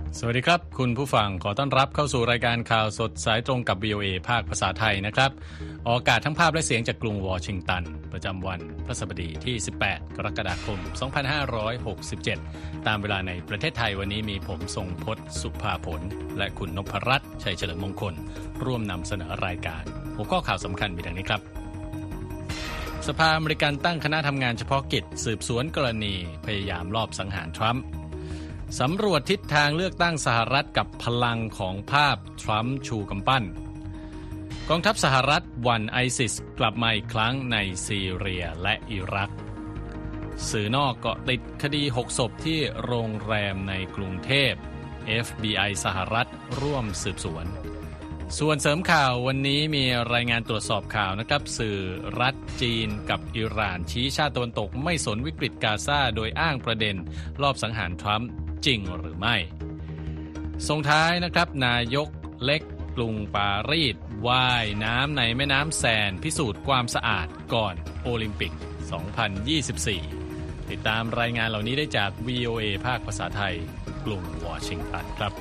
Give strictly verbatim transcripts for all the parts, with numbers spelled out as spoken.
สวัสดีครับคุณผู้ฟังขอต้อนรับเข้าสู่รายการข่าวสดสายตรงกับ วี โอ เอ ภาคภาษาไทยนะครับออกอากาศทั้งภาพและเสียงจากกรุงวอชิงตันประจำวันพฤหัสบดีที่สิบแปดกรกฎาคมสองพันห้าร้อยหกสิบเจ็ดตามเวลาในประเทศไทยวันนี้มีผมทรงพจน์สุภาผลและคุณนพรัตน์ชัยเฉลิมมงคลร่วมนำเสนอรายการหัวข้อข่าวสำคัญมีดังนี้ครับสภาอเมริกันตั้งคณะทำงานเฉพาะกิจสืบสวนกรณีพยายามลอบสังหารทรัมป์สำรวจทิศทางเลือกตั้งสหรัฐกับพลังของภาพทรัมป์ชูกำปั้นกองทัพสหรัฐหวั่นไอซิสกลับมาอีกครั้งในซีเรียและอิรักสื่อนอกเกาะติดคดีหกศพที่โรงแรมในกรุงเทพ เอฟ บี ไอ สหรัฐร่วมสืบสวนส่วนเสริมข่าววันนี้มีรายงานตรวจสอบข่าวนะครับสื่อรัฐจีนกับอิหร่านชี้ชาติตะวันตกไม่สนวิกฤตกาซาโดยอ้างประเด็นรอบสังหารทรัมป์จริงหรือไม่ส่งท้ายนะครับนายกเล็กกรุงปารีสว่ายน้ำในแม่น้ำแซนพิสูจน์ความสะอาดก่อนโอลิมปิกสองพันยี่สิบสี่ติดตามรายงานเหล่านี้ได้จาก วี โอ เอ ภาคภาษาไทยกรุงวอชิงตันครับ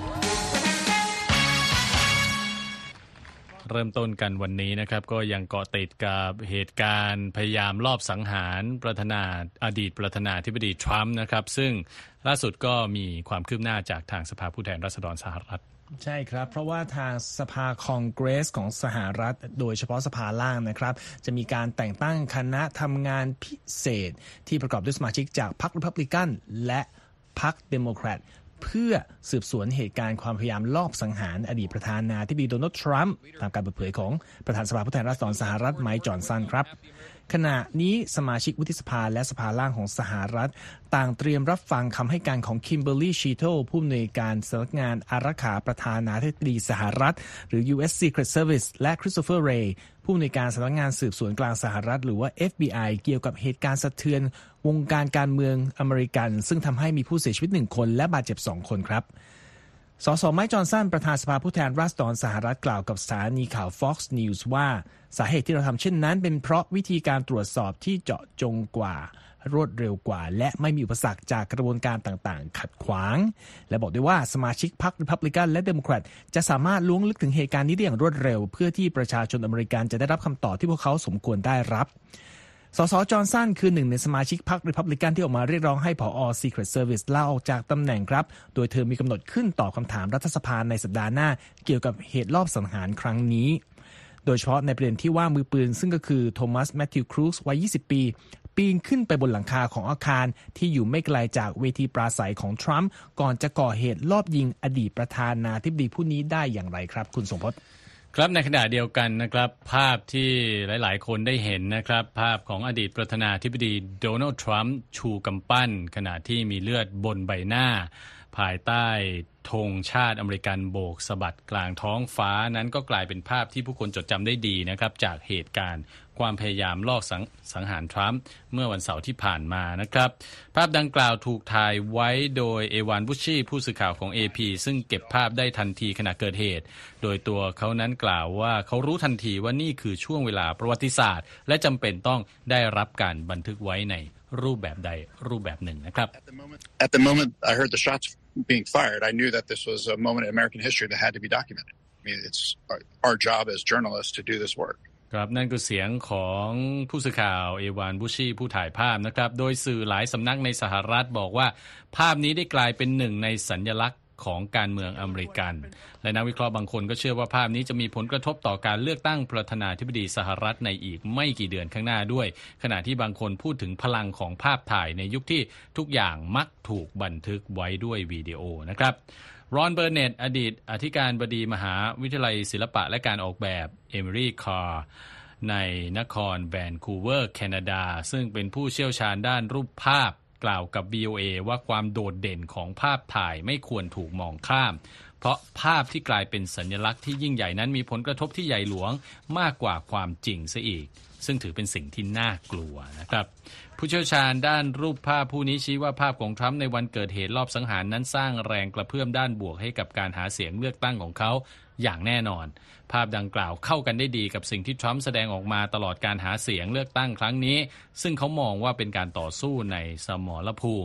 เริ่มต้นกันวันนี้นะครับก็ยังเกาะติดกับเหตุการณ์พยายามลอบสังหารประธานาอดีตประธานาธิบดีทรัมป์นะครับซึ่งล่าสุดก็มีความคืบหน้าจากทางสภาผู้แทนราษฎรสหรัฐใช่ครับเพราะว่าทางสภาคองเกรสของสหรัฐโดยเฉพาะสภาล่างนะครับจะมีการแต่งตั้งคณะทำงานพิเศษที่ประกอบด้วยสมาชิกจากพรรครีพับลิกันและพรรคเดโมแครตเพื่อสืบสวนเหตุการณ์ความพยายามลอบสังหารอดีตประธานาธิบดีโดนัลด์ทรัมป์ตามการเปิดเผยของประธานสภาผู้แทนราษฎรสหรัฐไมค์จอห์นสันครับขณะนี้สมาชิกวุฒิสภาและสภาล่างของสหรัฐต่างเตรียมรับฟังคำให้การของคิมเบอร์รี่ชีโตผู้อำนวยการสำนักงานอารักขาประธานาธิบดีสหรัฐหรือ ยู เอส Secret Service และคริสโตเฟอร์เรย์ผู้อำนวยการสำนักงานสืบสวนกลางสหรัฐหรือว่า เอฟ บี ไอ เกี่ยวกับเหตุการณ์สะเทือนวงการการเมืองอเมริกันซึ่งทำให้มีผู้เสียชีวิตหนึ่งคนและบาดเจ็บสองคนครับสสไมค์จอห์นสันประธานสภาผู้แทนราษฎรสหรัฐกล่าวกับสถานีข่าว Fox News ว่าสาเหตุที่เราทำเช่นนั้นเป็นเพราะวิธีการตรวจสอบที่เจาะจงกว่ารวดเร็วกว่าและไม่มีอุปสรรคจากกระบวนการต่างๆขัดขวางและบอกด้วยว่าสมาชิกพรรครีพับลิกันและเดโมแครตจะสามารถล้วงลึกถึงเหตุการณ์นี้ได้อย่างรวดเร็วเพื่อที่ประชาชนอเมริกันจะได้รับคำตอบที่พวกเขาสมควรได้รับสสจอห์นสันคือหนึ่งในสมาชิกพรรครีพับลิกันที่ออกมาเรียกร้องให้ผอ Secret Service ลาออกจากตำแหน่งครับโดยเธอมีกำหนดขึ้นตอบคำถามรัฐสภาในสัปดาห์หน้าเกี่ยวกับเหตุลอบสังหารครั้งนี้โดยเฉพาะในประเด็นที่ว่ามือปืนซึ่งก็คือโทมัสแมทธิวครูซวัยยี่สิบปีปีนขึ้นไปบนหลังคาของอาคารที่อยู่ไม่ไกลจากเวทีปราศัยของทรัมป์ก่อนจะก่อเหตุลอบยิงอดีตประธานาธิบดีผู้นี้ได้อย่างไรครับคุณสมพศครับในขณะเดียวกันนะครับภาพที่หลายๆคนได้เห็นนะครับภาพของอดีตประธานาธิบดีโดนัลด์ทรัมป์ชูกำปั้นขณะที่มีเลือดบนใบหน้าภายใต้ธงชาติอเมริกันโบกสะบัดกลางท้องฟ้านั้นก็กลายเป็นภาพที่ผู้คนจดจำได้ดีนะครับจากเหตุการณ์ความพยายามลอบสัง, สังหารทรัมป์เมื่อวันเสาร์ที่ผ่านมานะครับภาพดังกล่าวถูกถ่ายไว้โดยเอวานบุชชีผู้สื่อข่าวของ เอ พี ซึ่งเก็บภาพได้ทันทีขณะเกิดเหตุโดยตัวเขานั้นกล่าวว่าเขารู้ทันทีว่านี่คือช่วงเวลาประวัติศาสตร์และจำเป็นต้องได้รับการบันทึกไว้ในรูปแบบใดรูปแบบหนึ่งนะครับ At the moment I heard the shots being fired I knew that this was a moment in American history that had to be documented I mean it's our job as journalists to do this work ครับนั่นคือเสียงของผู้สื่อข่าวเอวานบุชชีผู้ถ่ายภาพนะครับโดยสื่อหลายสำนักในสหรัฐบอกว่าภาพนี้ได้กลายเป็นหนึ่งในสัญลักษณ์ของการเมืองอเมริกันและนักวิเคราะห์บางคนก็เชื่อว่าภาพนี้จะมีผลกระทบต่อการเลือกตั้งประธานาธิบดีสหรัฐในอีกไม่กี่เดือนข้างหน้าด้วยขณะที่บางคนพูดถึงพลังของภาพถ่ายในยุคที่ทุกอย่างมักถูกบันทึกไว้ด้วยวิดีโอนะครับรอนเบอร์เน็ตอดีตอธิการบดีมหาวิทยาลัยศิลปะและการออกแบบเอมิลี่คาร์ในนครแวนคูเวอร์แคนาดาซึ่งเป็นผู้เชี่ยวชาญด้านรูปภาพกล่าวกับ วี โอ เอ ว่าความโดดเด่นของภาพถ่ายไม่ควรถูกมองข้ามเพราะภาพที่กลายเป็นสัญลักษณ์ที่ยิ่งใหญ่นั้นมีผลกระทบที่ใหญ่หลวงมากกว่าความจริงซะอีกซึ่งถือเป็นสิ่งที่น่ากลัวนะครับผู้เชี่ยวชาญด้านรูปภาพผู้นี้ชี้ว่าภาพของทรัมป์ในวันเกิดเหตุรอบสังหารนั้นสร้างแรงกระเพื่อมด้านบวกให้กับการหาเสียงเลือกตั้งของเขาอย่างแน่นอนภาพดังกล่าวเข้ากันได้ดีกับสิ่งที่ทรัมป์แสดงออกมาตลอดการหาเสียงเลือกตั้งครั้งนี้ซึ่งเขามองว่าเป็นการต่อสู้ในสมรภูมิ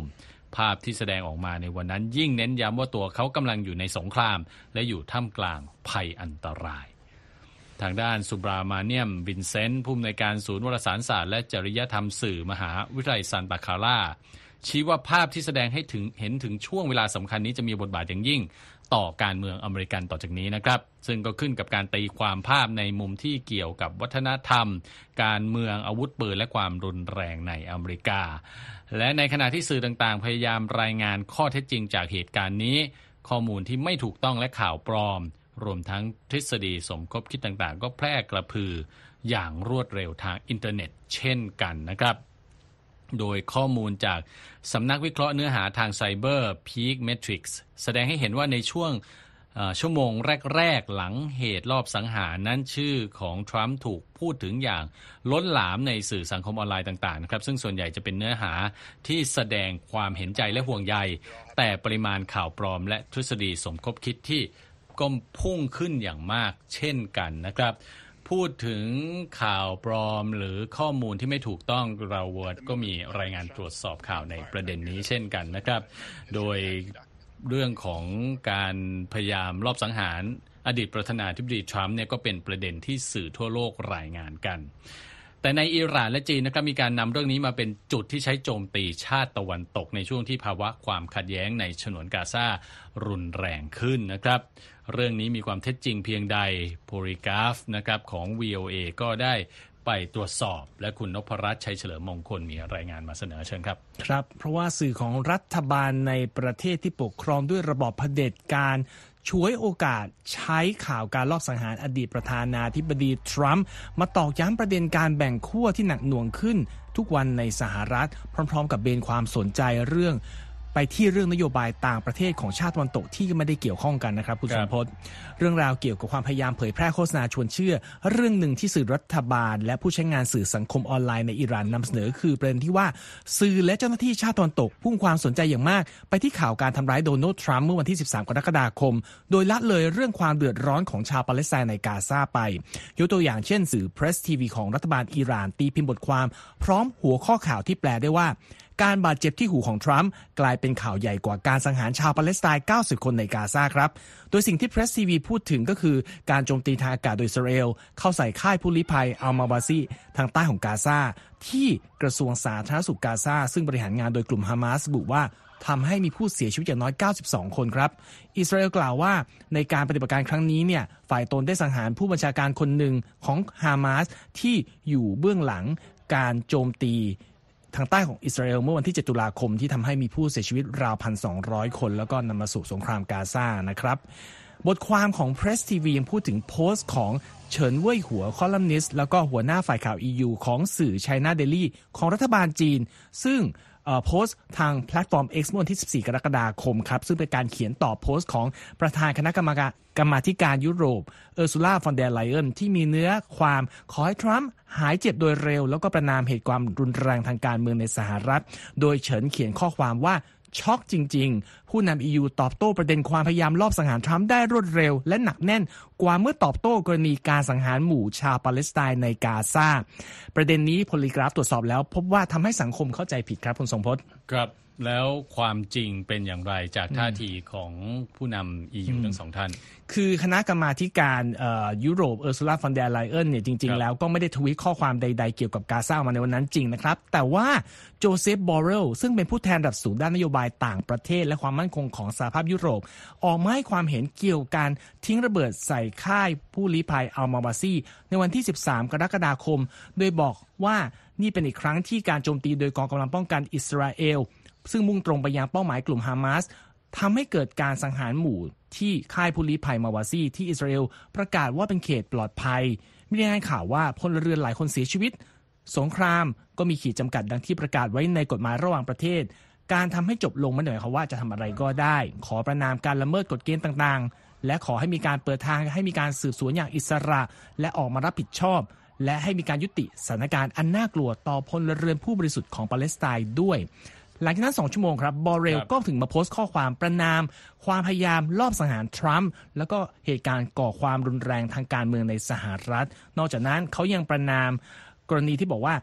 ภาพที่แสดงออกมาในวันนั้นยิ่งเน้นย้ำว่าตัวเขากำลังอยู่ในสงครามและอยู่ท่ามกลางภัยอันตรายทางด้านสุบรามาเนียมวินเซนต์ผู้อำนวยการศูนย์วารสารศาสตร์และจริยธรรมสื่อมหาวิทยาลัยซันตาคลาราชี้ว่าภาพที่แสดงให้ถึงเห็นถึงช่วงเวลาสำคัญนี้จะมีบทบาทอย่างยิ่งต่อการเมืองอเมริกันต่อจากนี้นะครับซึ่งก็ขึ้นกับการตีความภาพในมุมที่เกี่ยวกับวัฒนธรรมการเมืองอาวุธปืนและความรุนแรงในอเมริกาและในขณะที่สื่อต่างๆพยายามรายงานข้อเท็จจริงจากเหตุการณ์นี้ข้อมูลที่ไม่ถูกต้องและข่าวปลอมรวมทั้งทฤษฎีสมคบคิดต่างๆก็แพร่กระพืออย่างรวดเร็วทางอินเทอร์เน็ตเช่นกันนะครับโดยข้อมูลจากสำนักวิเคราะห์เนื้อหาทางไซเบอร์ Peak Metrics แสดงให้เห็นว่าในช่วงชั่วโมงแรกๆหลังเหตุรอบสังหารนั้นชื่อของทรัมป์ถูกพูดถึงอย่างล้นหลามในสื่อสังคมออนไลน์ต่างๆนะครับซึ่งส่วนใหญ่จะเป็นเนื้อหาที่แสดงความเห็นใจและห่วงใยแต่ปริมาณข่าวปลอมและทฤษฎีสมคบคิดที่ก็พุ่งขึ้นอย่างมากเช่นกันนะครับพูดถึงข่าวปลอมหรือข้อมูลที่ไม่ถูกต้องเราเวิร์ดก็มีรายงานตรวจสอบข่าวในประเด็นนี้เช่นกันนะครับโดยเรื่องของการพยายามลอบสังหารอดีตประธานาธิบดีทรัมป์เนี่ยก็เป็นประเด็นที่สื่อทั่วโลกรายงานกันแต่ในอิหร่านและจีนนะครับมีการนำเรื่องนี้มาเป็นจุดที่ใช้โจมตีชาติตะวันตกในช่วงที่ภาวะความขัดแย้งในฉนวนกาซารุนแรงขึ้นนะครับเรื่องนี้มีความเท็จจริงเพียงใดโพลีกราฟนะครับของ วี โอ เอ ก็ได้ไปตรวจสอบและคุณนพรัตน์ชัยเฉลิมมงคลมีรายงานมาเสนอเชิญครับครับเพราะว่าสื่อของรัฐบาลในประเทศที่ปกครองด้วยระบอบเผด็จการฉวยโอกาสใช้ข่าวการลอบสังหารอดีตประธานาธิบดีทรัมป์มาตอกย้ำประเด็นการแบ่งขั้วที่หนักหน่วงขึ้นทุกวันในสหรัฐพร้อมๆกับเบนความสนใจเรื่องไปที่เรื่องนโยบายต่างประเทศของชาติตะวันตกที่ไม่ได้เกี่ยวข้องกันนะครับคุณสมพศเรื่องราวเกี่ยวกับความพยายามเผยแพร่โฆษณาชวนเชื่อเรื่องหนึ่งที่สื่อรัฐบาลและผู้ใช้งานสื่อสังคมออนไลน์ในอิหร่านนำเสนอคือประเด็นที่ว่าสื่อและเจ้าหน้าที่ชาติตะวันตกพุ่งความสนใจอย่างมากไปที่ข่าวการทำร้ายโดนัลด์ทรัมป์เมื่อวันที่สิบสามกรกฎาคมโดยละเลยเรื่องความเดือดร้อนของชาวปาเลสไตน์ในกาซาไปยกตัวอย่างเช่นสื่อ Press ที วี ของรัฐบาลอิหร่านตีพิมพ์บทความพร้อมหัวข้อข่าวที่แปลได้ว่าการบาดเจ็บที่หูของทรัมป์กลายเป็นข่าวใหญ่กว่าการสังหารชาวปาเลสไตน์เก้าสิบคนในกาซาครับโดยสิ่งที่ Press ที วี พูดถึงก็คือการโจมตีทางอากาศโดยอิสราเอลเข้าใส่ค่ายผู้ลี้ภัยอัลมาบาซีทางใต้ของกาซาที่กระทรวงสาธารณสุขกาซาซึ่งบริหารงานโดยกลุ่มฮามาสระบุว่าทำให้มีผู้เสียชีวิตอย่างน้อยเก้าสิบสองคนครับอิสราเอลกล่าวว่าในการปฏิบัติการครั้งนี้เนี่ยฝ่ายตนได้สังหารผู้บัญชาการคนหนึ่งของฮามาสที่อยู่เบื้องหลังการโจมตีทางใต้ของอิสราเอลเมื่อวันที่เจ็ดตุลาคมที่ทำให้มีผู้เสียชีวิตราว หนึ่งพันสองร้อย คนแล้วก็นำมาสู่สงครามกาซานะครับบทความของ Press ที วี ยังพูดถึงโพสต์ของเฉินเว่ยหัวคอลัมนิสต์แล้วก็หัวหน้าฝ่ายข่าว อี ยู ของสื่อ China Daily ของรัฐบาลจีนซึ่งโพสต์ทางแพลตฟอร์ม X เมื่อวันที่สิบสี่กรกฎาคมครับซึ่งเป็นการเขียนตอบโพสต์ของประธานคณะกรรมการกรรมาธิการยุโรปเออร์ซูล่าฟอนเดอร์ไลเอนที่มีเนื้อความขอให้ทรัมป์หายเจ็บโดยเร็วแล้วก็ประณามเหตุความรุนแรงทางการเมืองในสหรัฐโดยเฉินเขียนข้อความว่าช็อกจริงๆผู้นำ อี ยู ตอบโต้ประเด็นความพยายามลอบสังหารทรัมป์ได้รวดเร็วและหนักแน่นกว่าเมื่อตอบโต้กรณีการสังหารหมู่ชาวปาเลสไตน์ในกาซาประเด็นนี้โพลีกราฟตรวจสอบแล้วพบว่าทำให้สังคมเข้าใจผิดครับคุณทรงพจน์ครับแล้วความจริงเป็นอย่างไรจากท่าทีของผู้นำ อี ยู ทั้งสองท่านคือคณะกรรมาธิการยุโรปเออร์ซูล่าฟอนเดอร์ไลเอนเนี่ยจริงๆแล้วก็ไม่ได้ทวีตข้อความใดๆเกี่ยวกับกาซามาในวันนั้นจริงนะครับแต่ว่าโจเซฟบอเรลซึ่งเป็นผู้แทนระดับสูงด้านนโยบายต่างประเทศและความมั่นคงของสหภาพยุโรปออกมาให้ความเห็นเกี่ยวกับการทิ้งระเบิดใส่ค่ายผู้ลี้ภัยอัลมาบาซีในวันที่สิบสามกรกฎาคมโดยบอกว่านี่เป็นอีกครั้งที่การโจมตีโดยกองกำลังป้องกันอิสราเอลซึ่งมุ่งตรงไปยังเป้าหมายกลุ่มฮามาสทำให้เกิดการสังหารหมู่ที่ค่ายผู้ลี้ภัยมาวาซีที่อิสราเอลประกาศว่าเป็นเขตปลอดภัยมีรายงานข่าวว่าพลเรือนหลายคนเสียชีวิตสงครามก็มีขีดจำกัดดังที่ประกาศไว้ในกฎหมายระหว่างประเทศการทำให้จบลงไม่ได้หมายความว่าจะทำอะไรก็ได้ขอประณามการละเมิดกฎเกณฑ์ต่างๆและขอให้มีการเปิดทางให้มีการสืบสวนอย่างอิสระและออกมารับผิดชอบและให้มีการยุติสถานการณ์อันน่ากลัวต่อพลเรือนผู้บริสุทธิ์ของปาเลสไตน์ด้วยหลังจากนั้นสองชั่วโมงครับบอเรลก็ถึงมาโพสต์ข้อความประณามความพยายามลอบสังหารทรัมป์แล้วก็เหตุการณ์ก่อความรุนแรงทางการเมืองในสหรัฐนอกจากนั้นเขายังประณามกรณีที่บอกว่าโ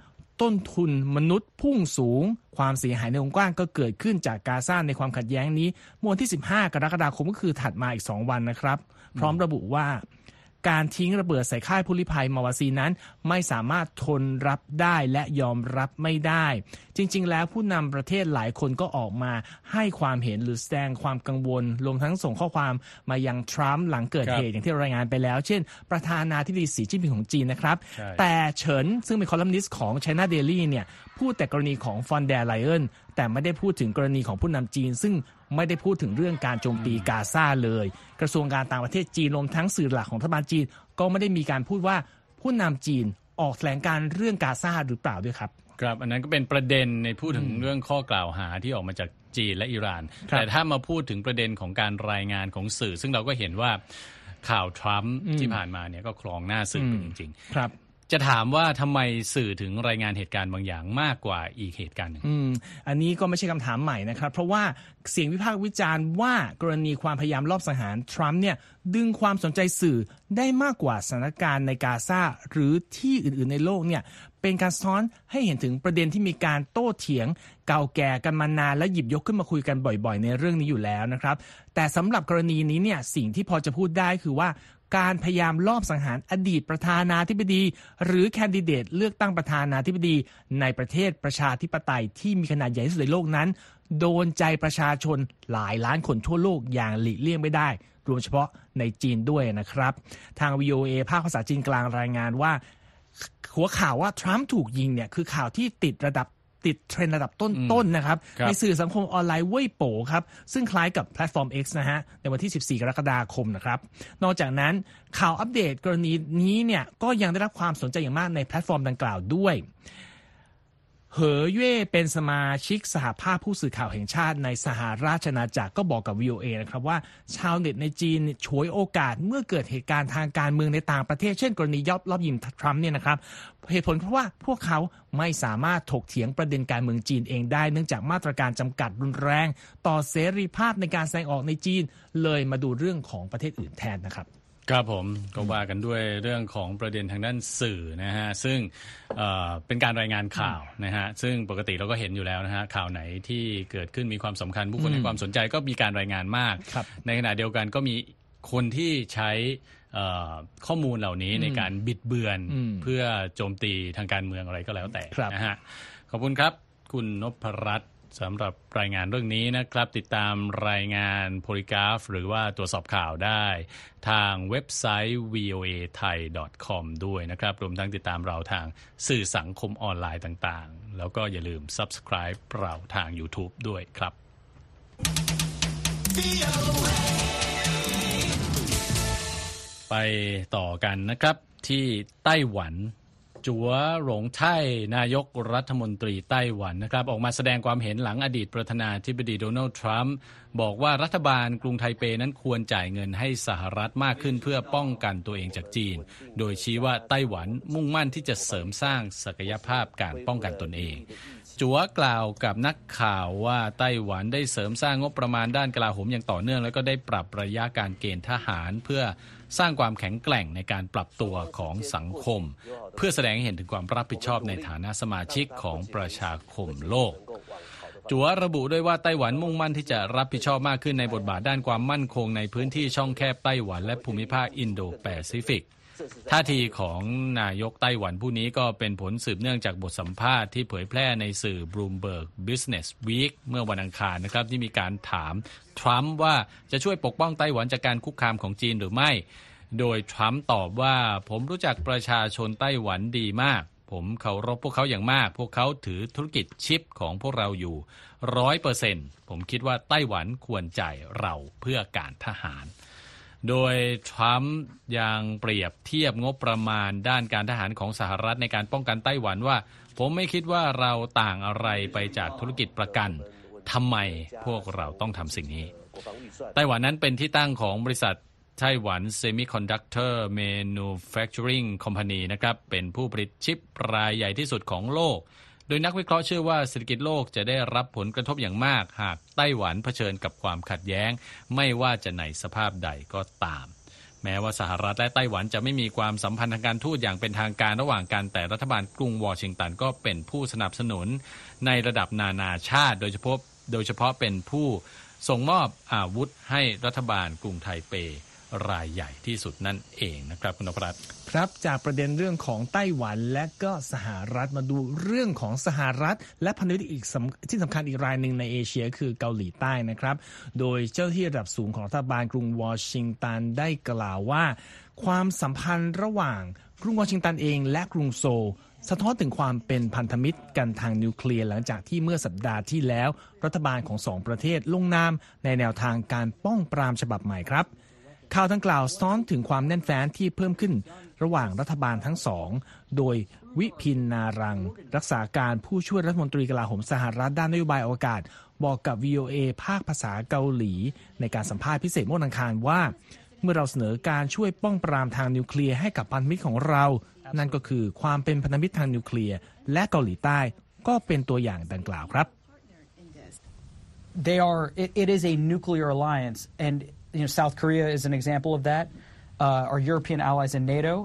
ต้นทุนมนุษย์พุ่งสูงความเสียหายในวงกว้างก็เกิดขึ้นจากกาซาในความขัดแย้งนี้เมื่อวันที่สิบห้ากรกฎาคมก็คือถัดมาอีกสองวันนะครับพร้อมระบุว่าการทิ้งระเบิดใส่ค่ายผู้ลี้ภัยมาวาซีนั้นไม่สามารถทนรับได้และยอมรับไม่ได้จริงๆแล้วผู้นำประเทศหลายคนก็ออกมาให้ความเห็นหรือแสดงความกังวลรวมทั้งส่งข้อความมายังทรัมป์หลังเกิดเหตุอย่างที่รายงานไปแล้วเช่นประธานาธิบดีสีจิ้นผิงของจีนนะครับแต่เฉินซึ่งเป็นคอลัมนิสต์ของ China Daily เนี่ยพูดแต่กรณีของฟอนเดอร์ไลเอนแต่ไม่ได้พูดถึงกรณีของผู้นำจีนซึ่งไม่ได้พูดถึงเรื่องการโจมตีกาซาเลยกระทรวงการต่างประเทศจีนรวมทั้งสื่อหลักของรัฐบาลจีนก็ไม่ได้มีการพูดว่าผู้นำจีนออกแถลงการเรื่องกาซาหรือเปล่าด้วยครับครับอันนั้นก็เป็นประเด็นในพูดถึงเรื่องข้อกล่าวหาที่ออกมาจากจีนและอิหร่านแต่ถ้ามาพูดถึงประเด็นของการรายงานของสื่อซึ่งเราก็เห็นว่าข่าวทรัมป์ที่ผ่านมาเนี่ยก็ครองหน้าสื่อจริงๆครับจะถามว่าทำไมสื่อถึงรายงานเหตุการณ์บางอย่างมากกว่าอีกเหตุการณ์หนึ่งอืมอันนี้ก็ไม่ใช่คำถามใหม่นะครับเพราะว่าเสียงวิพากษ์วิจารณ์ว่ากรณีความพยายามลอบสังหารทรัมป์เนี่ยดึงความสนใจสื่อได้มากกว่าสถานการณ์ในกาซาหรือที่อื่นๆในโลกเนี่ยเป็นการสะท้อนให้เห็นถึงประเด็นที่มีการโต้เถียงเก่าแก่กันมานานและหยิบยกขึ้นมาคุยกันบ่อยๆในเรื่องนี้อยู่แล้วนะครับแต่สำหรับกรณีนี้เนี่ยสิ่งที่พอจะพูดได้คือว่าการพยายามลอบสังหารอดีตประธานาธิบดีหรือแคนดิเดตเลือกตั้งประธานาธิบดีในประเทศประชาธิปไตยที่มีขนาดใหญ่ที่สุดในโลกนั้นโดนใจประชาชนหลายล้านคนทั่วโลกอย่างหลีกเลี่ยงไม่ได้รวมเฉพาะในจีนด้วยนะครับทาง วี โอ เอ ภาคภาษาจีนกลางรายงานว่าหัวข่าวว่าทรัมป์ถูกยิงเนี่ยคือข่าวที่ติดระดับติดเทรนด์ระดับต้นๆ น, นะครับในสื่อสังคมออนไลน์เว่ยโป๋ครับซึ่งคล้ายกับแพลตฟอร์ม X นะฮะในวันที่สิบสี่กรกฎาคมนะครับนอกจากนั้นข่าวอัปเดตกรณีนี้เนี่ยก็ยังได้รับความสนใจอย่างมากในแพลตฟอร์มดังกล่าวด้วยเหอเย่เป็นสมาชิกสหภาพผู้สื่อข่าวแห่งชาติในสหราชอาณาจักรก็บอกกับ วี โอ เอ นะครับว่าชาวเน็ตในจีนฉวยโอกาสเมื่อเกิดเหตุการณ์ทางการเมืองในต่างประเทศเช่นกรณียอบรอบยิงทรัมป์เนี่ยนะครับเหตุผลเพราะว่าพวกเขาไม่สามารถถกเถียงประเด็นการเมืองจีนเองได้เนื่องจากมาตรการจำกัดรุนแรงต่อเสรีภาพในการแสดงออกในจีนเลยมาดูเรื่องของประเทศอื่นแทนนะครับครับผมก็ว่ากันด้วยเรื่องของประเด็นทางด้านสื่อนะฮะซึ่งเอ่อเป็นการรายงานข่าวนะฮะซึ่งปกติเราก็เห็นอยู่แล้วนะฮะข่าวไหนที่เกิดขึ้นมีความสำคัญผู้คนให้ความสนใจก็มีการรายงานมากในขณะเดียวกันก็มีคนที่ใช้ข้อมูลเหล่านี้ในการบิดเบือนเพื่อโจมตีทางการเมืองอะไรก็แล้วแต่นะฮะขอบคุณครับคุณนพรัตน์สำหรับรายงานเรื่องนี้นะครับติดตามรายงานโพลีกราฟหรือว่าตรวจสอบข่าวได้ทางเว็บไซต์ วี โอ เอ ไทย ดอท คอม ด้วยนะครับรวมทั้งติดตามเราทางสื่อสังคมออนไลน์ต่างๆแล้วก็อย่าลืม Subscribe เราทาง YouTube ด้วยครับไปต่อกันนะครับที่ไต้หวันจั๋วหลงไท่นายกรัฐมนตรีไต้หวันนะครับออกมาแสดงความเห็นหลังอดีตประธานาธิบดีโดนัลด์ทรัมป์บอกว่ารัฐบาลกรุงไทเปนั้นควรจ่ายเงินให้สหรัฐมากขึ้นเพื่อป้องกันตัวเองจากจีนโดยชี้ว่าไต้หวันมุ่งมั่นที่จะเสริมสร้างศักยภาพการป้องกันตนเองจั๋วกล่าวกับนักข่าวว่าไต้หวันได้เสริมสร้างงบประมาณด้านกลาโหมอย่างต่อเนื่องแล้วก็ได้ปรับระยะการเกณฑ์ทหารเพื่อสร้างความแข็งแกร่งในการปรับตัวของสังคมเพื่อแสดงให้เห็นถึงความรับผิดชอบในฐานะสมาชิกของประชาคมโลกจั๋วระบุด้วยว่าไต้หวันมุ่งมั่นที่จะรับผิดชอบมากขึ้นในบทบาทด้านความมั่นคงในพื้นที่ช่องแคบไต้หวันและภูมิภาคอินโดแปซิฟิกท่าทีของนายกไต้หวันผู้นี้ก็เป็นผลสืบเนื่องจากบทสัมภาษณ์ที่เผยแพร่ในสื่อ Bloomberg Business Week เมื่อวันอังคารนะครับที่มีการถามทรัมป์ว่าจะช่วยปกป้องไต้หวันจากการคุกคามของจีนหรือไม่โดยทรัมป์ตอบว่าผมรู้จักประชาชนไต้หวันดีมากผมเคารพพวกเขาอย่างมากพวกเขาถือธุรกิจชิปของพวกเราอยู่ ร้อยเปอร์เซ็นต์ ผมคิดว่าไต้หวันควรจ่ายเราเพื่อการทหารโดยทรัมป์ยังเปรียบเทียบงบประมาณด้านการทหารของสหรัฐในการป้องกันไต้หวันว่าผมไม่คิดว่าเราต่างอะไรไปจากธุรกิจประกันทำไมพวกเราต้องทำสิ่งนี้ไต้หวันนั้นเป็นที่ตั้งของบริษัทไต้หวัน Semiconductor Manufacturing Company นะครับเป็นผู้ผลิตชิปรายใหญ่ที่สุดของโลกโดยนักวิเคราะห์เชื่อว่าเศรษฐกิจโลกจะได้รับผลกระทบอย่างมากหากไต้หวันเผชิญกับความขัดแย้งไม่ว่าจะในสภาพใดก็ตามแม้ว่าสหรัฐและไต้หวันจะไม่มีความสัมพันธ์ทางการทูตอย่างเป็นทางการระหว่างกันแต่รัฐบาลกรุงวอชิงตันก็เป็นผู้สนับสนุนในระดับนานาชาติโดยเฉพาะโดยเฉพาะเป็นผู้ส่งมอบอาวุธให้รัฐบาลกรุงไทเปรายใหญ่ที่สุดนั่นเองนะครับคุณนพรัตน์ครับจากประเด็นเรื่องของไต้หวันและก็สหรัฐมาดูเรื่องของสหรัฐและพันธมิตรอีกที่สำคัญอีกรายหนึ่งในเอเชียคือเกาหลีใต้นะครับโดยเจ้าที่ระดับสูงของรัฐบาลกรุงวอชิงตันได้กล่าวว่าความสัมพันธ์ระหว่างกรุงวอชิงตันเองและกรุงโซลสะท้อนถึงความเป็นพันธมิตรกันทางนิวเคลียร์หลังจากที่เมื่อสัปดาห์ที่แล้วรัฐบาลของสองประเทศลงนามในแนวทางการป้องปรามฉบับใหม่ครับข่าวดังกล่าวซ้อนถึงความแน่นแฟ้นที่เพิ่มขึ้นระหว่างรัฐบาลทั้งสองโดยวิพินนารังรักษาการผู้ช่วยรัฐมนตรีกลาโหมสหรัฐด้านนโยบายอวกาศบอกกับ วี โอ เอ ภาคภาษาเกาหลีในการสัมภาษณ์พิเศษเมื่อวันอังคารว่าเมื่อเราเสนอการช่วยป้องปรามทางนิวเคลียร์ให้กับพันธมิตรของเรานั่นก็คือความเป็นพันธมิตรทางนิวเคลียร์และเกาหลีใต้ก็เป็นตัวอย่างดังกล่าวครับ They are it, it is a nuclear alliance and you know South Korea is an example of that uh, our European allies in NATO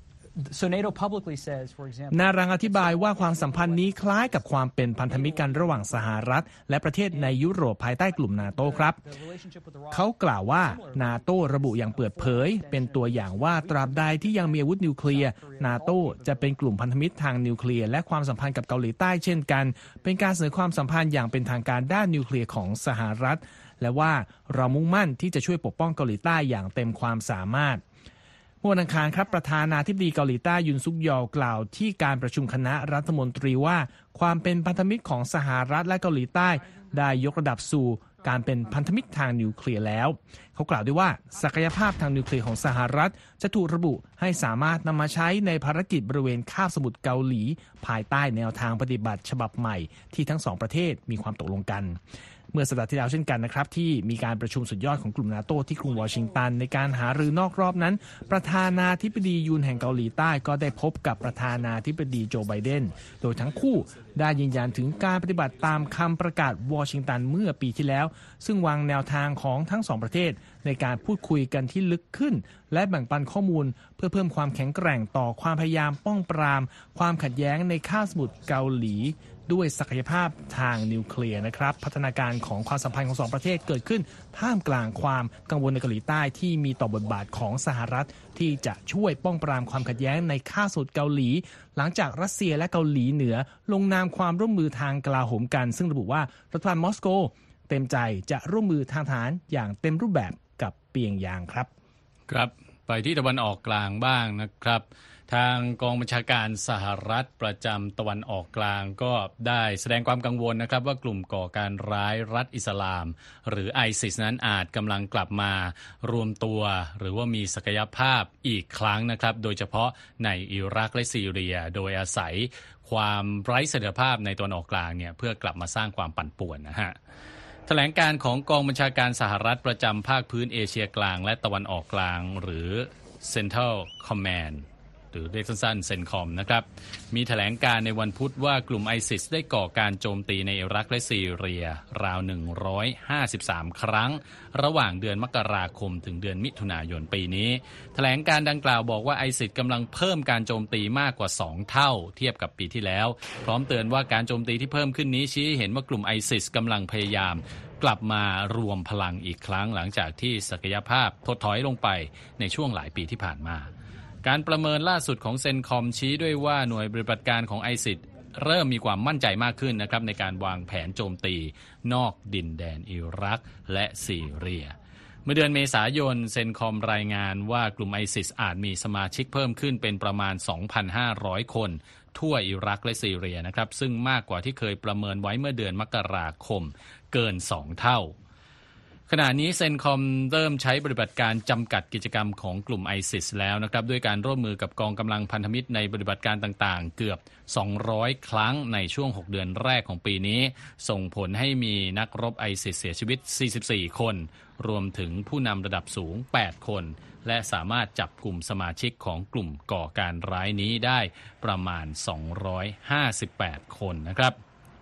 so NATO publicly says for example นารังอธิบายว่าความสัมพันธ์นี้คล้ายกับความเป็นพันธมิตรกันระหว่างสหรัฐและประเทศในยุโรปภายใต้กลุ่มนาโตครับเขากล่าวว่านาโตระบุอย่างเปิดเผยเป็นตัวอย่างว่าตราบใดที่ยังมีอาวุธนิวเคลียร์นาโตจะเป็นกลุ่มพันธมิตรทางนิวเคลียร์และความสัมพันธ์กับเกาหลีใต้เช่นกันเป็นการเสนอความสัมพันธ์อย่างเป็นทางการด้านนิวเคลียร์ของสหรัฐและว่าเรามุ่งมั่นที่จะช่วยปกป้องเกาหลีใต้อย่างเต็มความสามารถเมื่อวันอังคารครับประธานาธิบดีเกาหลีใต้ยุนซุกยอลกล่าวที่การประชุมคณะรัฐมนตรีว่าความเป็นพันธมิตรของสหรัฐและเกาหลีใต้ได้ยกระดับสู่การเป็นพันธมิตรทางนิวเคลียร์แล้วเขากล่าวด้วยว่าศักยภาพทางนิวเคลียร์ของสหรัฐจะถูกระบุให้สามารถนำมาใช้ในภารกิจบริเวณคาบสมุทรเกาหลีภายใต้แนวทางปฏิบัติฉบับใหม่ที่ทั้งสองประเทศมีความตกลงกันเมื่อสัปดาห์ที่แล้วเช่นกันนะครับที่มีการประชุมสุดยอดของกลุ่มนาโต้ที่กรุงวอชิงตันในการหารือนอกรอบนั้นประธานาธิบดียูนแห่งเกาหลีใต้ก็ได้พบกับประธานาธิบดีโจไบเดนโดยทั้งคู่ได้ยืนยันถึงการปฏิบัติตามคำประกาศวอชิงตันเมื่อปีที่แล้วซึ่งวางแนวทางของทั้งสองประเทศในการพูดคุยกันที่ลึกขึ้นและแบ่งปันข้อมูลเพื่อเพิ่มความแข็งแกร่งต่อความพยายามป้องปรามความขัดแย้งในคาบสมุทรเกาหลีด้วยศักยภาพทางนิวเคลียร์นะครับพัฒนาการของความสัมพันธ์ของสองประเทศเกิดขึ้นท่ามกลางความกังวลในเกาหลีใต้ที่มีต่อบทบาทของสหรัฐที่จะช่วยป้องปรามความขัดแย้งในคาบสมุทรเกาหลีหลังจากรัสเซียและเกาหลีเหนือลงนามความร่วมมือทางกลาโหมกันซึ่งระบุว่ารัฐบาลมอสโกเต็มใจจะร่วมมือทางทหารอย่างเต็มรูปแบบกับเปียงยางครับครับไปที่ตะวันออกกลางบ้างนะครับทางกองบัญชาการสหรัฐประจำตะวันออกกลางก็ได้แสดงความกังวลนะครับว่ากลุ่มก่อการร้ายรัฐอิสลามหรือไอซิสนั้นอาจกำลังกลับมารวมตัวหรือว่ามีศักยภาพอีกครั้งนะครับโดยเฉพาะในอิรักและซีเรียโดยอาศัยความไร้เสถียรภาพในตะวันออกกลางเนี่ยเพื่อกลับมาสร้างความปั่นป่วนนะฮะแถลงการของกองบัญชาการสหรัฐประจำภาคพื้นเอเชียกลางและตะวันออกกลางหรือ Central Commandหรือเรียกสั้นๆเซนคอมนะครับมีแถลงการในวันพุธว่ากลุ่มไอซิสได้ก่อการโจมตีในอิรักและซีเรียราวหนึ่งร้อยห้าสิบสามครั้งระหว่างเดือนมกราคมถึงเดือนมิถุนายนปีนี้แถลงการดังกล่าวบอกว่าไอซิสกำลังเพิ่มการโจมตีมากกว่าสองเท่าเทียบกับปีที่แล้วพร้อมเตือนว่าการโจมตีที่เพิ่มขึ้นนี้ชี้เห็นว่ากลุ่มไอซิสกำลังพยายามกลับมารวมพลังอีกครั้งหลังจากที่ศักยภาพถดถอยลงไปในช่วงหลายปีที่ผ่านมาการประเมินล่าสุดของเซนคอมชี้ด้วยว่าหน่วยปฏิบัติการของไอซิสเริ่มมีความมั่นใจมากขึ้นนะครับในการวางแผนโจมตีนอกดินแดนอิรักและซีเรียเมื่อเดือนเมษายนเซนคอมรายงานว่ากลุ่มไอซิสอาจมีสมาชิกเพิ่มขึ้นเป็นประมาณ สองพันห้าร้อย คนทั่วอิรักและซีเรียนะครับซึ่งมากกว่าที่เคยประเมินไว้เมื่อเดือนมกราคมเกินสองเท่าขณะนี้เซนคอมเริ่มใช้ปฏิบัติการจำกัดกิจกรรมของกลุ่มไอซิสแล้วนะครับด้วยการร่วมมือกับกองกำลังพันธมิตรในปฏิบัติการต่างๆเกือบสองร้อยครั้งในช่วงหกเดือนแรกของปีนี้ส่งผลให้มีนักรบไอซิสเสียชีวิตสี่สิบสี่คนรวมถึงผู้นำระดับสูงแปดคนและสามารถจับกลุ่มสมาชิกของกลุ่มก่อการร้ายนี้ได้ประมาณสองร้อยห้าสิบแปดคนนะครับ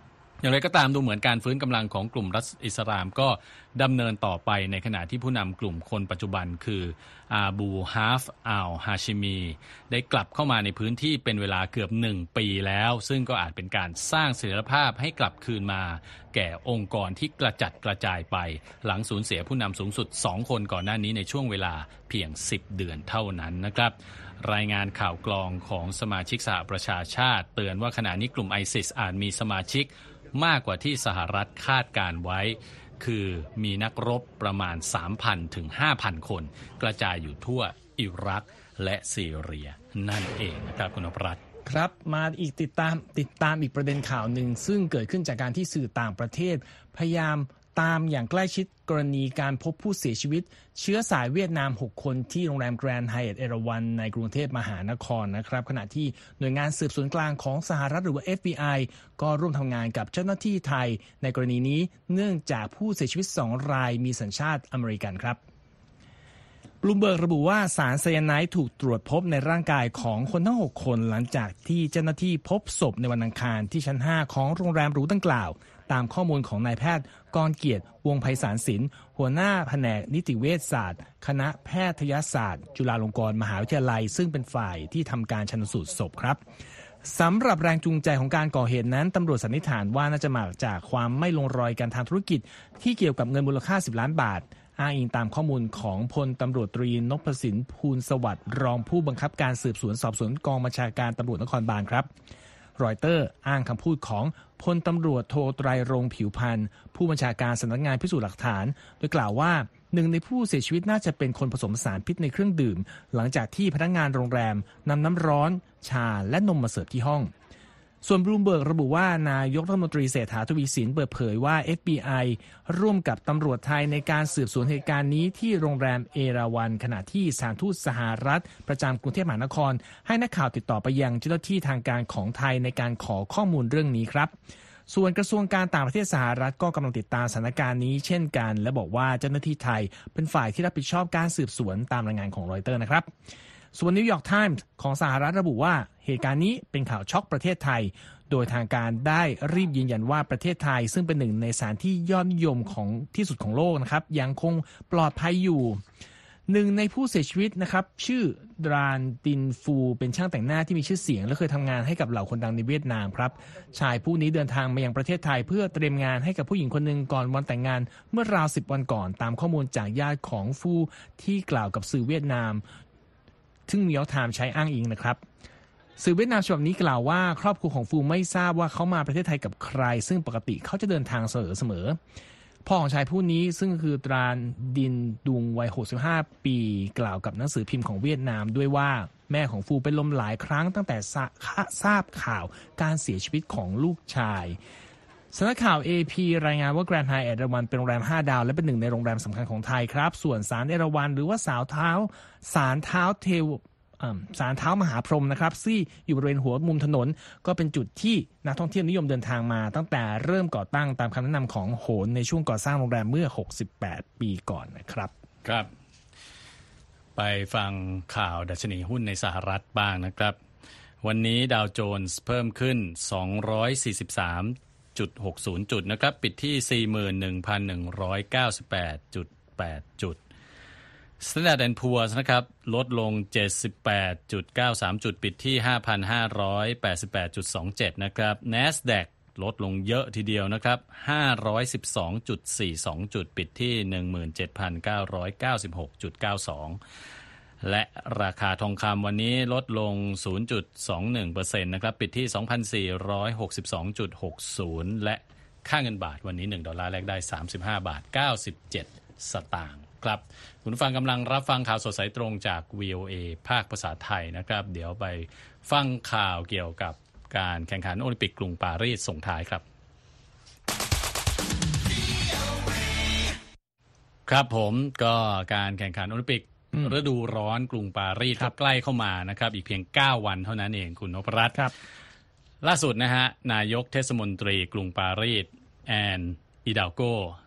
อย่างไรก็ตามดูเหมือนการฟื้นกำลังของกลุ่มรัฐอิสลามก็ดำเนินต่อไปในขณะที่ผู้นำกลุ่มคนปัจจุบันคืออาบูฮาฟอัลฮาชิมีได้กลับเข้ามาในพื้นที่เป็นเวลาเกือบหนึ่งปีแล้วซึ่งก็อาจเป็นการสร้างเสถียรภาพให้กลับคืนมาแก่องค์กรที่กระจัดกระจายไปหลังสูญเสียผู้นำสูงสุดสองคนก่อนหน้านี้ในช่วงเวลาเพียงสิบเดือนเท่านั้นนะครับรายงานข่าวกรองของสมาชิกสหประชาชาติเตือนว่าขณะนี้กลุ่มไอซิสอาจมีสมาชิกมากกว่าที่สหรัฐคาดการไว้คือมีนักรบประมาณ สามพัน ถึง ห้าพัน คนกระจายอยู่ทั่วอิรักและซีเรียนั่นเองนะครับคุณอภรัตน์ครับมาอีกติดตามติดตามอีกประเด็นข่าวหนึ่งซึ่งเกิดขึ้นจากการที่สื่อต่างประเทศพยายามตามอย่างใกล้ชิดกรณีการพบผู้เสียชีวิตเชื้อสายเวียดนามหกคนที่โรงแรมแกรนด์ไฮแอทเอราวัณในกรุงเทพมหานครนะครับขณะที่หน่วยงานสืบสวนกลางของสหรัฐหรือว่า เอฟ บี ไอ ก็ร่วมทำงานกับเจ้าหน้าที่ไทยในกรณีนี้เนื่องจากผู้เสียชีวิตสองรายมีสัญชาติอเมริกันครับบลูมเบิร์กระบุว่าสารไซยาไนด์ถูกตรวจพบในร่างกายของคนทั้งหกคนหลังจากที่เจ้าหน้าที่พบศพในวันอังคารที่ชั้นห้าของโรงแรมหรูดังกล่าวตามข้อมูลของนายแพทย์กรเกียรติวงศ์ไพศาลศิลป์หัวหน้าแผนกนิติเวชศาสตร์คณะแพทยศาสตร์จุฬาลงกรณ์มหาวิทยาลัยซึ่งเป็นฝ่ายที่ทำการชันสูตรศพครับสำหรับแรงจูงใจของการก่อเหตุนั้นตำรวจสันนิษฐานว่าน่าจะมาจากความไม่ลงรอยกันทางธุรกิจที่เกี่ยวกับเงินมูลค่าสิบล้านบาทอ้างอิงตามข้อมูลของพลตำรวจตรีนพสินภูลสวัสดิ์รองผู้บังคับการสืบสวนสอบสวนกองบัญชาการตำรวจนครบาลครับรอยเตอร์อ้างคำพูดของพลตำรวจโทไตรรงค์ผิวพรรณผู้บัญชาการสำนักงานพิสูจน์หลักฐานโดยกล่าวว่าหนึ่งในผู้เสียชีวิตน่าจะเป็นคนผสมสารพิษในเครื่องดื่มหลังจากที่พนักงานโรงแรมนำน้ำร้อนชาและนมมาเสิร์ฟที่ห้องส่วนบลูมเบิร์กระบุว่านายกรัฐมนตรีเศรษฐาทวีสินเปิดเผยว่า เอฟ บี ไอ ร่วมกับตำรวจไทยในการสืบสวนเหตุการณ์นี้ที่โรงแรมเอราวัณขณะที่สถานทูตสหรัฐประจำกรุงเทพมหานครให้นักข่าวติดต่อไปยังเจ้าหน้าที่ทางการของไทยในการขอข้อมูลเรื่องนี้ครับส่วนกระทรวงการต่างประเทศสหรัฐก็กำลังติดตามสถานการณ์นี้เช่นกันและบอกว่าเจ้าหน้าที่ไทยเป็นฝ่ายที่รับผิดชอบการสืบสวนตามรายงานของรอยเตอร์นะครับส่วนนิวยอร์กไทมส์ของสหรัฐระบุว่าเหตุการณ์นี้เป็นข่าวช็อกประเทศไทยโดยทางการได้รีบยืนยันว่าประเทศไทยซึ่งเป็นหนึ่งในสถานที่ยอดนิยมของที่สุดของโลกนะครับยังคงปลอดภัยอยู่หนึ่งในผู้เสียชีวิตนะครับชื่อดรานตินฟูเป็นช่างแต่งหน้าที่มีชื่อเสียงและเคยทำงานให้กับเหล่าคนดังในเวียดนามครับชายผู้นี้เดินทางมายังประเทศไทยเพื่อเตรียมงานให้กับผู้หญิงคนหนึ่งก่อนวันแต่งงานเมื่อราวสิบวันก่อนตามข้อมูลจากญาติของฟูที่กล่าวกับสื่อเวียดนามซึ่งนิวยอร์กไทม์ใช้อ้างอิงนะครับสื่อเวียดนามฉบับนี้กล่าวว่าครอบครัวของฟูไม่ทราบว่าเขามาประเทศไทยกับใครซึ่งปกติเขาจะเดินทางเสมอๆพ่อของชายผู้นี้ซึ่งคือตรานดินดุงวัยหกสิบห้าปีกล่าวกับหนังสือพิมพ์ของเวียดนามด้วยว่าแม่ของฟูเป็นลมหลายครั้งตั้งแต่ทราบข่าวการเสียชีวิตของลูกชายสำนักข่าว เอ พี รายงานว่าแกรนด์ไฮแอทเอราวัณเป็นโรงแรมห้าดาวและเป็นหนึ่งในโรงแรมสำคัญของไทยครับส่วนศาลเอราวัณหรือว่าศาลเท้าศาลเท้าเทวศาลเท้ามหาพรหมนะครับที่อยู่บริเวณหัวมุมถนนก็เป็นจุดที่นักท่องเที่ยวนิยมเดินทางมาตั้งแต่เริ่มก่อตั้งตามคำแนะนำของโหนในช่วงก่อสร้างโรงแรมเมื่อหกสิบแปดปีก่อนนะครับครับไปฟังข่าวดัชนีหุ้นในสหรัฐบ้างนะครับวันนี้ดาวโจนส์เพิ่มขึ้นสองร้อยสี่สิบสามจุดหกศูนย์ จุดนะครับปิดที่ สี่หมื่นหนึ่งพันหนึ่งร้อยเก้าสิบแปดจุดแปด จุดStandard แอนด์ Poor's นะครับลดลง เจ็ดสิบแปดจุดเก้าสาม จุดปิดที่ ห้าพันห้าร้อยแปดสิบแปดจุดสองเจ็ด นะครับ NASDAQ ลดลงเยอะทีเดียวนะครับ ห้าร้อยสิบสองจุดสี่สอง จุดปิดที่ หนึ่งหมื่นเจ็ดพันเก้าร้อยเก้าสิบหกจุดเก้าสอง และราคาทองคำวันนี้ลดลง ศูนย์จุดสองหนึ่งเปอร์เซ็นต์ นะครับปิดที่ สองพันสี่ร้อยหกสิบสองจุดหกศูนย์ และค่าเงินบาทวันนี้หนึ่งดอลลาร์แลกได้สามสิบห้าบาทเก้าสิบเจ็ดสตางค์ครับคุณผู้ฟังกำลังรับฟังข่าวสดสายตรงจาก วี โอ เอ ภาคภาษาไทยนะครับเดี๋ยวไปฟังข่าวเกี่ยวกับการแข่งขันโอลิมปิกกรุงปารีสส่งท้ายครับครับผมก็การแข่งขันโอลิมปิกฤดูร้อนกรุงปารีสก็ใกล้เข้ามานะครับอีกเพียงเก้าวันเท่านั้นเองคุณนพรัตน์ครับล่าสุดนะฮะนายกเทศมนตรีกรุงปารีสแอนอิดาโก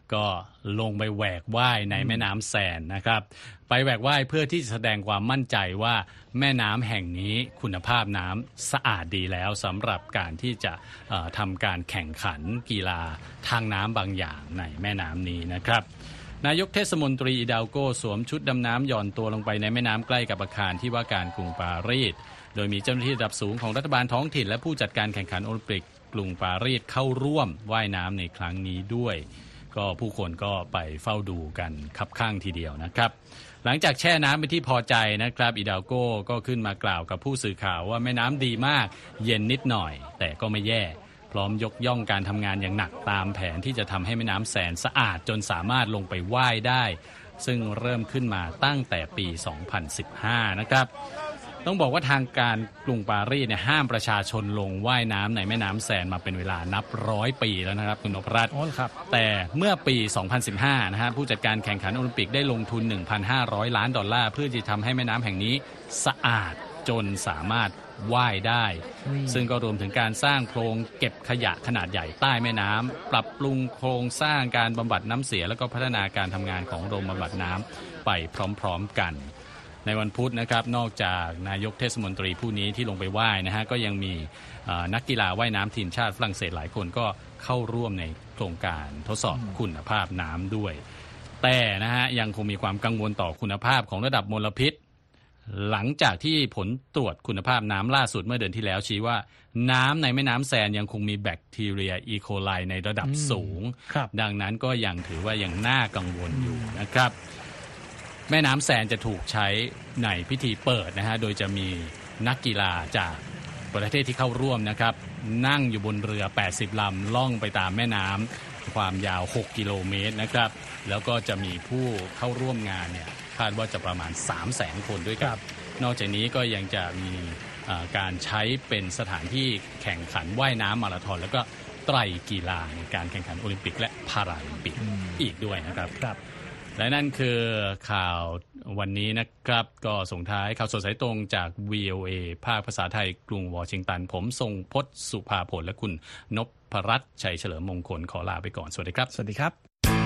ก็ลงไปแหวกว่ายในแม่น้ำแซนนะครับไปแหวกว่ายเพื่อที่จะแสดงความมั่นใจว่าแม่น้ำแห่งนี้คุณภาพน้ำสะอาดดีแล้วสำหรับการที่จะทำการแข่งขันกีฬาทางน้ำบางอย่างในแม่น้ำนี้นะครับนายกเทศมนตรีอิดาลโกสวมชุดดำน้ำหย่อนตัวลงไปในแม่น้ำใกล้กับอาคารที่ว่าการกรุงปารีสโดยมีเจ้าหน้าที่ระดับสูงของรัฐบาลท้องถิ่นและผู้จัดการแข่งขันโอลิมปิกกรุงปารีสเข้าร่วมว่ายน้ำในครั้งนี้ด้วยก็ผู้คนก็ไปเฝ้าดูกันคับข้างทีเดียวนะครับหลังจากแช่น้ำเป็นที่พอใจนะครับอิดาลโกก็ขึ้นมากล่าวกับผู้สื่อข่าวว่าแม่น้ำดีมากเย็นนิดหน่อยแต่ก็ไม่แย่พร้อมยกย่องการทำงานอย่างหนักตามแผนที่จะทำให้แม่น้ำแสนสะอาดจนสามารถลงไปว่ายได้ซึ่งเริ่มขึ้นมาตั้งแต่ปีสองพันสิบห้านะครับต้องบอกว่าทางการกรุงปารีสเนี่ยห้ามประชาชนลงว่ายน้ำในแม่น้ำแซนมาเป็นเวลานับร้อยปีแล้วนะครับคุณนพรัตน์แต่เมื่อปีสองพันสิบห้านะฮะผู้จัดการแข่งขันโอลิมปิกได้ลงทุน หนึ่งพันห้าร้อย ล้านดอลลาร์เพื่อจะทำให้แม่น้ำแห่งนี้สะอาดจนสามารถว่ายได้ซึ่งก็รวมถึงการสร้างโครงเก็บขยะขนาดใหญ่ใต้แม่น้ำปรับปรุงโครงสร้างการบำบัดน้ำเสียแล้วก็พัฒนาการทำงานของโรงบำบัดน้ำไปพร้อมๆกันในวันพุธนะครับนอกจากนายกเทศมนตรีผู้นี้ที่ลงไปว่ายนะฮะก็ยังมีนักกีฬาว่ายน้ำทีมชาติฝรั่งเศสหลายคนก็เข้าร่วมในโครงการทดสอบคุณภาพน้ำด้วยแต่นะฮะยังคงมีความกังวลต่อคุณภาพของระดับมลพิษหลังจากที่ผลตรวจคุณภาพน้ำล่าสุดเมื่อเดือนที่แล้วชี้ว่าน้ำในแม่น้ำแซนยังคงมีแบคทีเรียอีโคไลในระดับสูงดังนั้นก็ยังถือว่ายังน่ากังวลอยู่นะครับแม่น้ำแซนจะถูกใช้ในพิธีเปิดนะฮะโดยจะมีนักกีฬาจากประเทศที่เข้าร่วมนะครับนั่งอยู่บนเรือแปดสิบลำล่องไปตามแม่น้ำความยาวหกกิโลเมตรนะครับแล้วก็จะมีผู้เข้าร่วมงานเนี่ยคาดว่าจะประมาณ สามแสน คนด้วยกันนอกจากนี้ก็ยังจะมีการใช้เป็นสถานที่แข่งขันว่ายน้ำมาราธอนแล้วก็ไตรกีฬาในการแข่งขันโอลิมปิกและพาราลิมปิกอีกด้วยนะครับและนั่นคือข่าววันนี้นะครับก็ส่งท้ายข่าวสดสายตรงจาก วี โอ เอ ภาคภาษาไทยกรุงวอชิงตันผมทรงพจน์สุภาผลและคุณนพรัตน์ชัยเฉลิมมงคลขอลาไปก่อนสวัสดีครับสวัสดีครับ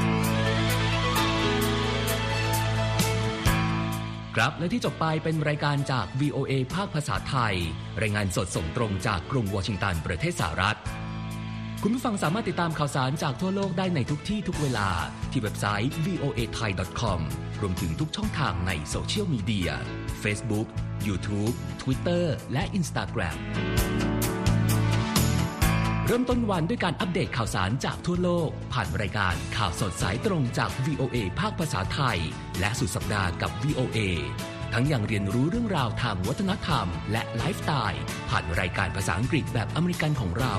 ครับและที่จบไปเป็นรายการจาก วี โอ เอ ภาคภาษาไทยรายงานสดส่งตรงจากกรุงวอชิงตันประเทศสหรัฐคุณผู้ฟังสามารถติดตามข่าวสารจากทั่วโลกได้ในทุกที่ทุกเวลาที่เว็บไซต์ วี โอ เอ ไทย ดอท คอม รวมถึงทุกช่องทางในโซเชียลมีเดีย Facebook, YouTube, Twitter และ Instagram เริ่มต้นวันด้วยการอัปเดตข่าวสารจากทั่วโลกผ่านรายการข่าวสดสายตรงจาก วี โอ เอ ภาคภาษาไทยและสุดสัปดาห์กับ วี โอ เอ ทั้งยังเรียนรู้เรื่องราวทางวัฒนธรรมและไลฟ์สไตล์ผ่านรายการภาษาอังกฤษแบบอเมริกันของเรา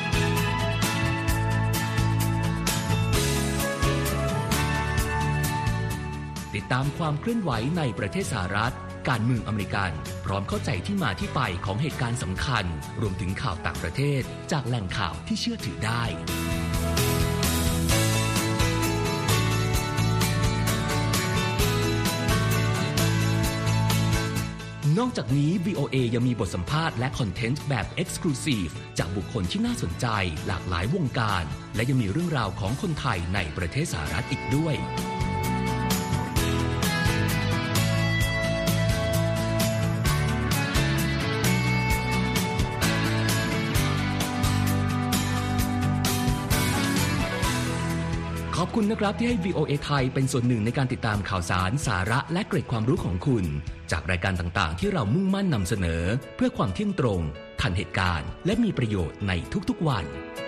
ติดตามความเคลื่อนไหวในประเทศสหรัฐการเมืองอเมริกันพร้อมเข้าใจที่มาที่ไปของเหตุการณ์สำคัญรวมถึงข่าวต่างประเทศจากแหล่งข่าวที่เชื่อถือได้นอกจากนี้ วี โอ เอ ยังมีบทสัมภาษณ์และคอนเทนต์แบบ Exclusive จากบุคคลที่น่าสนใจหลากหลายวงการและยังมีเรื่องราวของคนไทยในประเทศสหรัฐอีกด้วยขอบคุณนะครับที่ให้ วี โอ เอ ไทยเป็นส่วนหนึ่งในการติดตามข่าวสารสาระและเกร็ดความรู้ของคุณจากรายการต่างๆที่เรามุ่งมั่นนำเสนอเพื่อความเที่ยงตรงทันเหตุการณ์และมีประโยชน์ในทุกๆวัน